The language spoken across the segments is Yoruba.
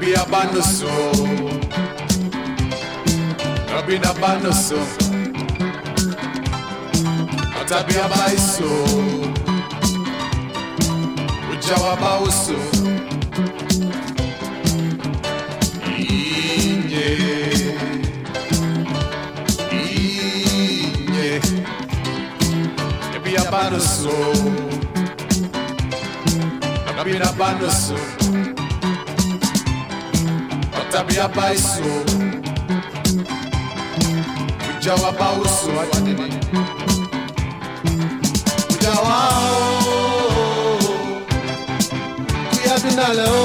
Ebi abanoso, Ebi nabanoso, Atabi abaiso, Ujawa bauso, Inye, Ebi abanoso, Ebi nabanoso. Tabia baiso, ujawa bauso adini, ujawa kuya binale o,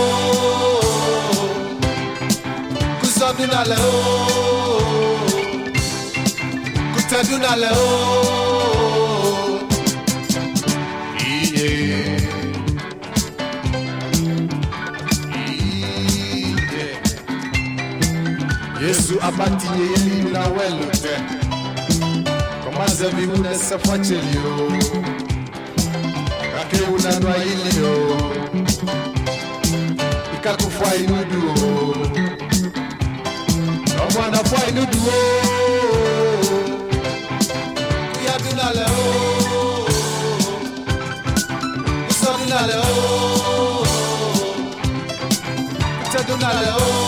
kusa binale o, kuta binale o, iye. Yesu abati yeli na welute Komaze mimune sefachelio Kake unanwa ilio Ikakufa inudu Omwana fa inudu Kuyabina leo Kusabina leo Kutaduna leo